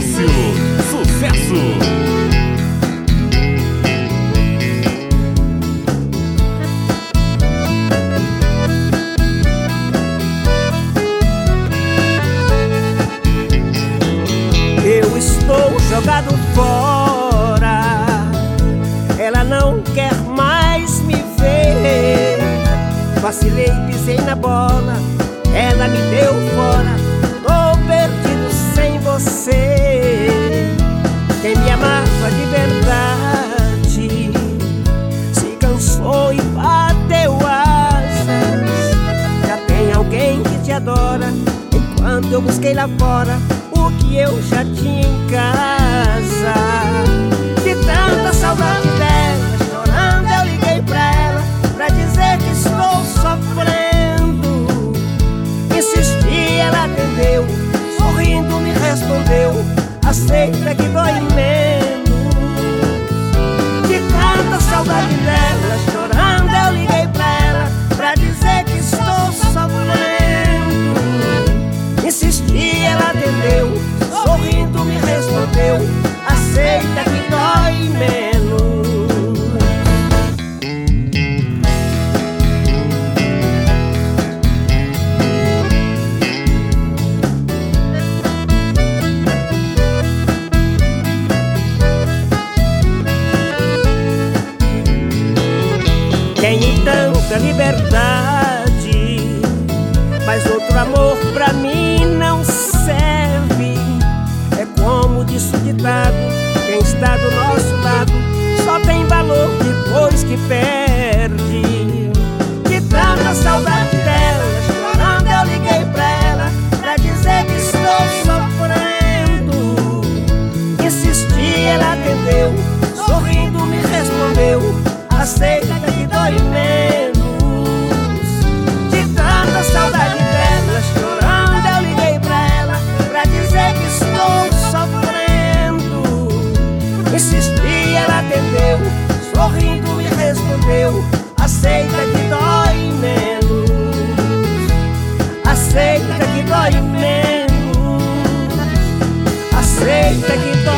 Lúcio, sucesso! Eu estou jogado fora, ela não quer mais me ver. Vacilei, pisei na bola, ela me deu fora. Tô perdido sem você. Quem me amava de verdade se cansou e bateu asas. Já tem alguém que te adora, enquanto eu busquei lá fora o que eu já tinha em casa. De tanta saudade dela, chorando eu liguei pra ela, pra dizer que estou sofrendo. Insisti, ela atendeu, sorrindo me respondeu: aceita que dói menos. De tanta saudade dela, chorando eu liguei pra ela, pra dizer que estou sofrendo. Insisti, ela atendeu, sorrindo me respondeu: aceita que dói menos. Tenho tanta liberdade, mas outro amor pra mim não serve. É como disse o ditado: quem está do nosso lado só tem valor depois que perde. De tanta saudade dela, chorando eu liguei pra ela, pra dizer que estou sofrendo. Insisti, ela atendeu, sorrindo me respondeu: aceita que dói menos. De tanta saudade dela, chorando eu liguei pra ela, pra dizer que estou sofrendo. Insisti, ela atendeu, sorrindo me respondeu: aceita que dói menos. Aceita que dói menos. Aceita que dói menos.